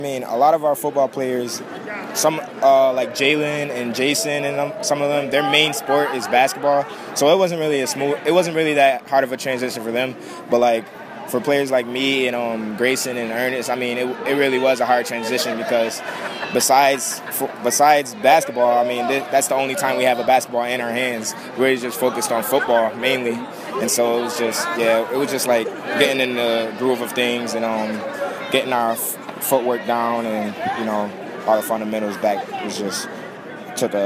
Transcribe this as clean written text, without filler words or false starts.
I mean, a lot of our football players, some like Jalen and Jason and some of them, their main sport is basketball. So it wasn't really that hard of a transition for them. But like for players like me and Grayson and Ernest, I mean, it really was a hard transition because besides basketball, I mean, that's the only time we have a basketball in our hands. We're just focused on football mainly. And so it was just like getting in the groove of things and getting our footwork down and all the fundamentals back. It was just took a